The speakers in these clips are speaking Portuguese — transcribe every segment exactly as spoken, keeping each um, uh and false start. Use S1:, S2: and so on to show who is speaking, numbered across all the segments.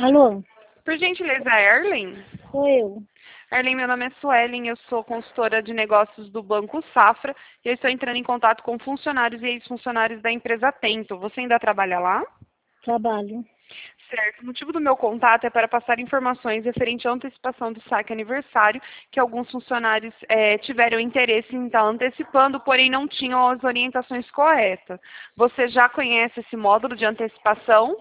S1: Alô?
S2: Por gentileza, Erlen?
S1: Sou eu.
S2: Erlen, meu nome é Suelen, eu sou consultora de negócios do Banco Safra e eu estou entrando em contato com funcionários e ex-funcionários da empresa Atento. Você ainda trabalha lá?
S1: Trabalho.
S2: Certo. O motivo do meu contato é para passar informações referente à antecipação do saque aniversário, que alguns funcionários eh, tiveram interesse em estar antecipando, porém não tinham as orientações corretas. Você já conhece esse módulo de antecipação?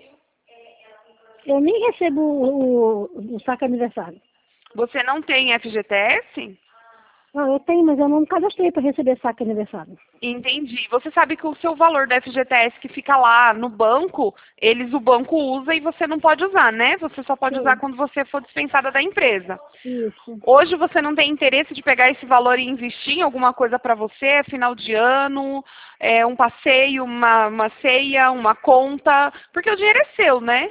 S1: Eu nem recebo o, o, o saque aniversário.
S2: Você não tem F G T S?
S1: Não, eu tenho, mas eu não me cadastrei para receber saque aniversário.
S2: Entendi. Você sabe que o seu valor da F G T S que fica lá no banco, eles o banco usa e você não pode usar, né? Você só pode usar
S1: Sim,
S2: quando você for dispensada da empresa.
S1: isso.
S2: Hoje você não tem interesse de pegar esse valor e investir em alguma coisa para você, final de ano, é, um passeio, uma, uma ceia, uma conta, porque o dinheiro é seu, né?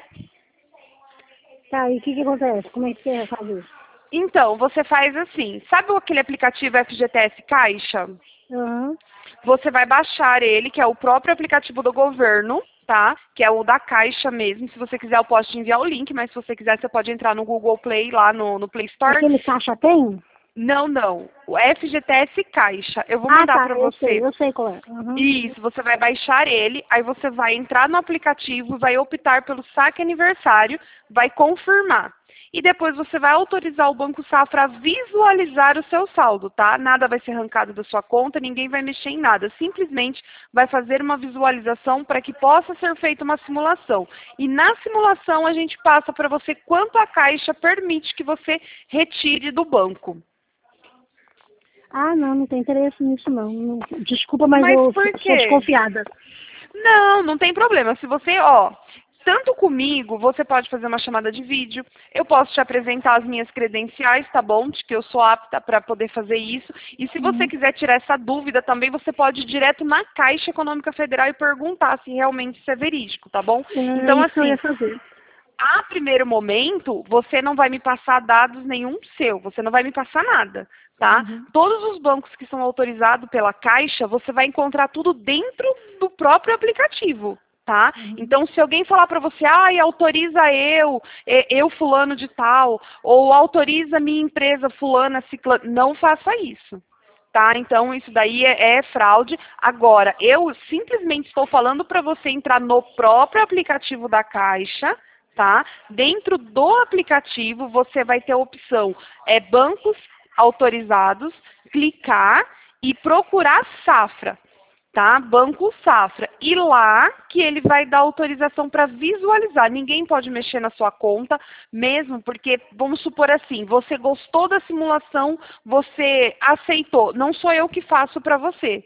S1: Tá, e o que que acontece? Como é que você faz isso?
S2: Então, você faz assim, sabe aquele aplicativo F G T S Caixa?
S1: Aham,
S2: Você vai baixar ele, que é o próprio aplicativo do governo, tá? Que é o da Caixa mesmo. Se você quiser, eu posso te enviar o link, mas se você quiser, você pode entrar no Google Play, lá no, no Play Store.
S1: aquele caixa tem?
S2: Não, não. O F G T S Caixa. Eu vou
S1: Ah,
S2: mandar
S1: tá,
S2: para
S1: eu sei,
S2: você.
S1: eu sei qual é. Aham.
S2: Isso, você vai baixar ele, aí você vai entrar no aplicativo, vai optar pelo saque aniversário, vai confirmar. E depois você vai autorizar o Banco Safra a visualizar o seu saldo, tá? Nada vai ser arrancado da sua conta, ninguém vai mexer em nada. Simplesmente vai fazer uma visualização para que possa ser feita uma simulação. E na simulação a gente passa para você quanto a Caixa permite que você retire do banco.
S1: Ah, não, não tem interesse nisso não. Não- Desculpa, mas
S2: Mas
S1: eu
S2: por
S1: sou sou
S2: quê?
S1: desconfiada.
S2: Não, não tem problema. Se você, ó, tanto comigo, você pode fazer uma chamada de vídeo, eu posso te apresentar as minhas credenciais, tá bom? De que eu sou apta para poder fazer isso. E se você
S1: Uhum.
S2: quiser tirar essa dúvida também, você pode ir direto na Caixa Econômica Federal e perguntar se realmente isso é verídico, tá bom?
S1: É
S2: Então,
S1: isso que eu
S2: assim,
S1: ia fazer.
S2: a primeiro momento, você não vai me passar dados nenhum seu, você não vai me passar nada, tá?
S1: Uhum.
S2: Todos os bancos que são autorizados pela Caixa, você vai encontrar tudo dentro do próprio aplicativo, tá?
S1: Uhum.
S2: Então, se alguém falar para você, ai, autoriza eu, eh, eu fulano de tal, ou autoriza minha empresa fulana, ciclana, não faça isso. Tá? Então, isso daí é, é fraude. Agora, eu simplesmente estou falando para você entrar no próprio aplicativo da Caixa, tá? Dentro do aplicativo, você vai ter a opção é, bancos autorizados, clicar e procurar Safra, tá? Banco Safra. E lá que ele vai dar autorização para visualizar. Ninguém pode mexer na sua conta, mesmo porque, vamos supor assim, você gostou da simulação, você aceitou. Não sou eu que faço para você.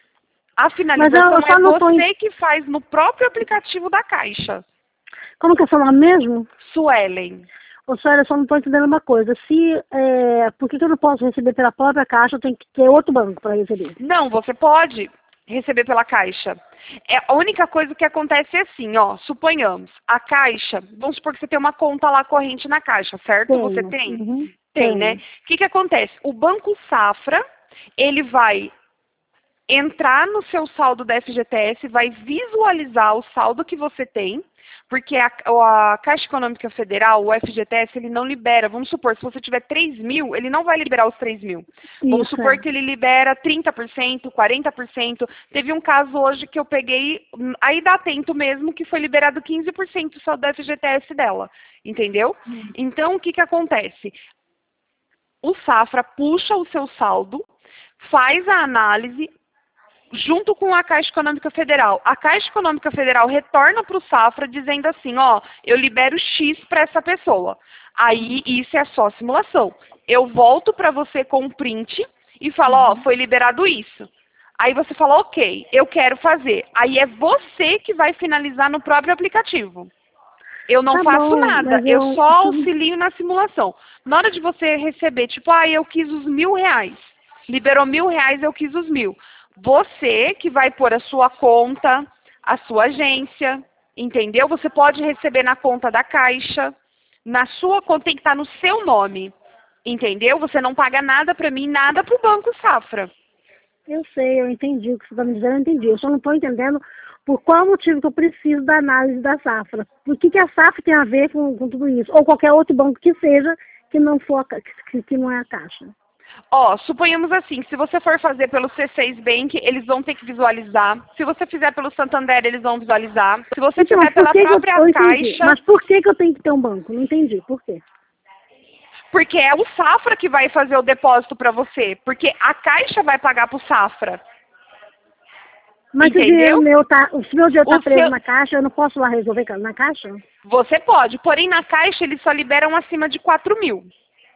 S2: A
S1: Mas eu,
S2: finalização
S1: eu
S2: é
S1: só não tô... en-
S2: você que faz no próprio aplicativo da Caixa.
S1: Como que é seu nome mesmo?
S2: Suelen.
S1: Ô, senhora, eu só não estou entendendo uma coisa. Se, é, por que, que eu não posso receber pela própria caixa? Eu tenho que ter outro banco para receber.
S2: Não, você pode receber pela Caixa. É, a única coisa que acontece é assim, ó, suponhamos, a Caixa, vamos supor que você tem uma conta lá corrente na Caixa, certo? Você
S1: Tenho.
S2: tem?
S1: Uhum.
S2: Tem, né?
S1: Tenho.
S2: O que que acontece? O Banco Safra, ele vai entrar no seu saldo da F G T S, vai visualizar o saldo que você tem, porque a, a Caixa Econômica Federal, o F G T S, ele não libera. Vamos supor, se você tiver três mil, ele não vai liberar os três mil. Vamos
S1: Isso,
S2: supor
S1: é.
S2: que ele libera trinta por cento, quarenta por cento. Teve um caso hoje que eu peguei, hum, aí dá atento mesmo, que foi liberado quinze por cento só do F G T S dela. Entendeu?
S1: Hum.
S2: Então, o que que acontece? O Safra puxa o seu saldo, faz a análise, junto com a Caixa Econômica Federal. A Caixa Econômica Federal retorna para o Safra dizendo assim, ó, eu libero X para essa pessoa. Aí isso é só simulação. Eu volto para você com um print e falo, ó,
S1: Uhum.
S2: foi liberado isso. Aí você fala, ok, eu quero fazer. Aí é você que vai finalizar no próprio aplicativo. Eu não
S1: Tá
S2: faço
S1: bom,
S2: nada,
S1: mas
S2: eu
S1: eu...
S2: só auxilio na simulação. Na hora de você receber, tipo, ah, eu quis os mil reais. Liberou mil reais, eu quis os mil. Você que vai pôr a sua conta, a sua agência, entendeu? Você pode receber na conta da Caixa. Na sua conta tem que estar no seu nome, entendeu? Você não paga nada para mim, nada para o Banco Safra.
S1: Eu sei, eu entendi o que você está me dizendo, eu entendi. Eu só não estou entendendo por qual motivo que eu preciso da análise da Safra. O que, que a Safra tem a ver com, com tudo isso? Ou qualquer outro banco que seja, que não, for a, que, que não é a Caixa.
S2: Ó, suponhamos assim, se você for fazer pelo C seis Bank, eles vão ter que visualizar. Se você fizer pelo Santander, eles vão visualizar. Se você
S1: Então,
S2: fizer
S1: mas por
S2: pela
S1: que que eu,
S2: própria
S1: eu entendi.
S2: Caixa...
S1: Mas por que, que eu tenho que ter um banco? Não entendi. Por quê?
S2: Porque é o Safra que vai fazer o depósito para você. Porque a Caixa vai pagar para o Safra.
S1: Mas se o
S2: Entendeu?
S1: dinheiro meu tá, se meu dinheiro está
S2: O
S1: preso
S2: seu-
S1: na Caixa, eu não posso lá resolver na Caixa?
S2: Você pode, porém na Caixa eles só liberam acima de quatro mil.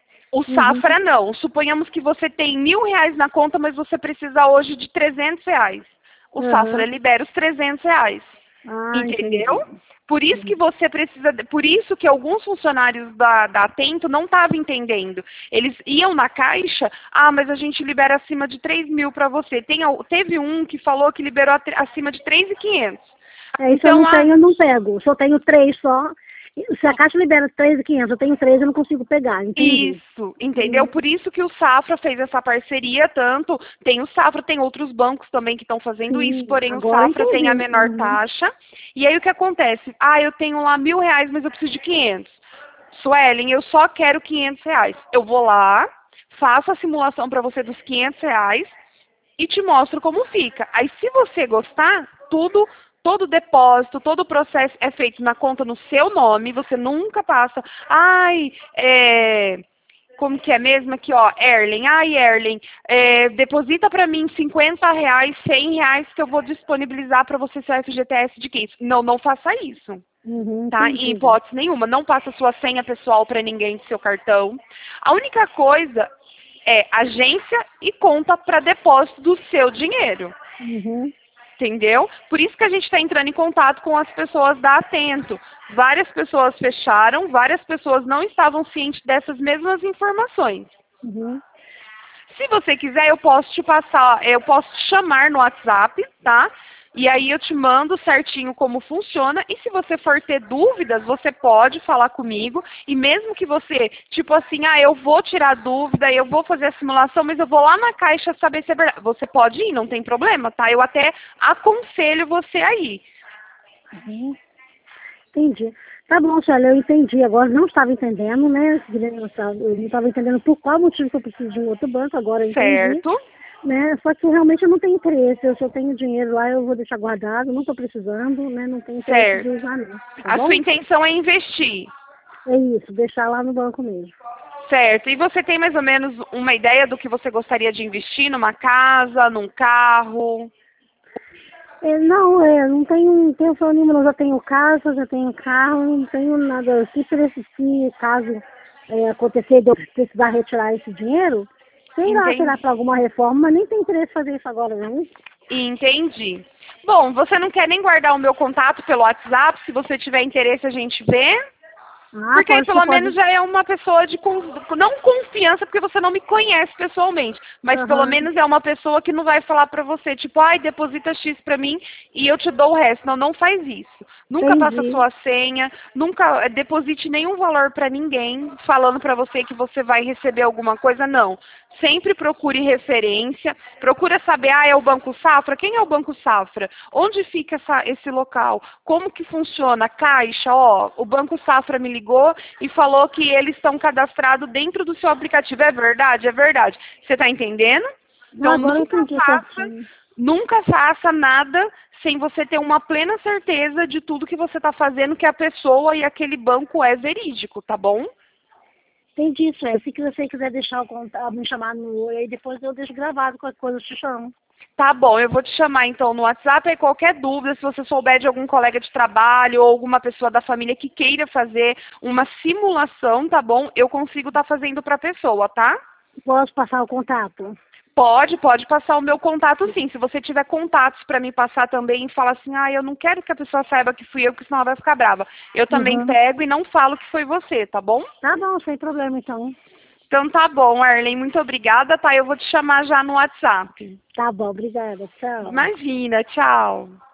S2: O
S1: Uhum.
S2: Safra não. Suponhamos que você tem mil reais na conta, mas você precisa hoje de trezentos reais. O
S1: Uhum.
S2: Safra libera os trezentos reais.
S1: Ah,
S2: Entendeu?
S1: entendi.
S2: Por isso que você precisa, por isso que alguns funcionários da, da Atento não estavam entendendo. Eles iam na Caixa, ah, mas a gente libera acima de três mil para você. Tem, al- teve um que falou que liberou a- acima de três mil e quinhentos.
S1: É, isso eu
S2: Então,
S1: não
S2: a-
S1: tenho, eu não pego. Se eu tenho três só, se a Caixa libera três mil e quinhentos, eu tenho três, eu não consigo pegar, entendi.
S2: Isso, entendeu? Por isso que o Safra fez essa parceria, tanto tem o Safra, tem outros bancos também que estão fazendo
S1: Sim,
S2: isso, porém o
S1: agora eu
S2: Safra tem a
S1: entendi.
S2: menor
S1: Uhum.
S2: taxa. E aí o que acontece? Ah, eu tenho lá mil reais, mas eu preciso de quinhentos. Suelen, eu só quero quinhentos reais. Eu vou lá, faço a simulação para você dos quinhentos reais e te mostro como fica. Aí se você gostar, tudo, todo depósito, todo o processo é feito na conta no seu nome, você nunca passa, ai, é, como que é mesmo aqui, ó, Erlen, ai, Erlen, é, deposita para mim cinquenta reais, cem reais que eu vou disponibilizar para você seu F G T S de quinze. Não, não faça isso.
S1: Uhum,
S2: Tá?
S1: entendi.
S2: Em hipótese nenhuma, não passa sua senha pessoal para ninguém do seu cartão. A única coisa é agência e conta para depósito do seu dinheiro.
S1: Uhum.
S2: Entendeu? Por isso que a gente está entrando em contato com as pessoas da Atento. Várias pessoas fecharam, várias pessoas não estavam cientes dessas mesmas informações.
S1: Uhum.
S2: Se você quiser, eu posso te passar, eu posso te chamar no WhatsApp, tá? E aí eu te mando certinho como funciona. E se você for ter dúvidas, você pode falar comigo. E mesmo que você, tipo assim, ah, eu vou tirar dúvida, eu vou fazer a simulação, mas eu vou lá na Caixa saber se é verdade. Você pode ir, não tem problema, tá? Eu até aconselho você a ir.
S1: Uhum. Entendi. Tá bom, Célia, eu entendi. Agora não estava entendendo, né? Eu não estava entendendo por qual motivo que eu preciso de um outro banco, agora eu entendi.
S2: Certo?
S1: Né? Só que realmente eu não tenho interesse. Eu só tenho dinheiro lá, eu vou deixar guardado, não estou precisando, né? Não tenho interesse de
S2: Certo.
S1: usar não. Tá
S2: A
S1: bom?
S2: sua intenção é investir.
S1: É isso, deixar lá no banco mesmo.
S2: Certo. E você tem mais ou menos uma ideia do que você gostaria de investir numa casa, num carro?
S1: É, não, é, não tenho intenção nenhuma, não. Já tenho casa, já tenho carro, não tenho nada. Se, preci- se caso é, acontecer de eu precisar retirar esse dinheiro, sei lá,
S2: Entendi.
S1: será para alguma reforma, mas nem tem interesse em fazer isso agora, não.
S2: Entendi. Bom, você não quer nem guardar o meu contato pelo WhatsApp? Se você tiver interesse, a gente vê.
S1: Ah,
S2: Porque aí
S1: pode,
S2: pelo
S1: você pode.
S2: menos já é uma pessoa de, con- não confiança, porque você não me conhece pessoalmente, mas pelo
S1: Aham.
S2: menos é uma pessoa que não vai falar pra você, tipo, ai, deposita X pra mim e eu te dou o resto. Não, não faz isso. Nunca passa
S1: Entendi.
S2: sua senha, nunca eh, deposite nenhum valor pra ninguém falando pra você que você vai receber alguma coisa, não. Sempre procure referência, procura saber, ah, é o Banco Safra? Quem é o Banco Safra? Onde fica essa, esse local? Como que funciona? Caixa, ó, o Banco Safra me ligou e falou que eles estão cadastrados dentro do seu aplicativo. É verdade? É verdade. Você está entendendo? Então,
S1: Agora eu
S2: nunca
S1: entendi
S2: faça,
S1: certinho.
S2: nunca faça nada sem você ter uma plena certeza de tudo que você está fazendo, que a pessoa e aquele banco é verídico, tá bom?
S1: Entendi isso, é. Se que você quiser deixar o contato, me chamar no aí depois eu deixo gravado, qualquer coisa eu te chamo.
S2: Tá bom, eu vou te chamar então no WhatsApp, aí qualquer dúvida, se você souber de algum colega de trabalho ou alguma pessoa da família que queira fazer uma simulação, tá bom? Eu consigo estar fazendo para a pessoa, tá?
S1: Posso passar o contato?
S2: Pode, pode passar o meu contato sim. Se você tiver contatos para me passar também e falar assim, ah, eu não quero que a pessoa saiba que fui eu, porque senão ela vai ficar brava. Eu também
S1: Uhum.
S2: pego e não falo que foi você, tá bom?
S1: Tá bom, sem problema então.
S2: Então tá bom, Arlen, muito obrigada, tá? Eu vou te chamar já no WhatsApp.
S1: Tá bom, obrigada. Tchau.
S2: Imagina, tchau.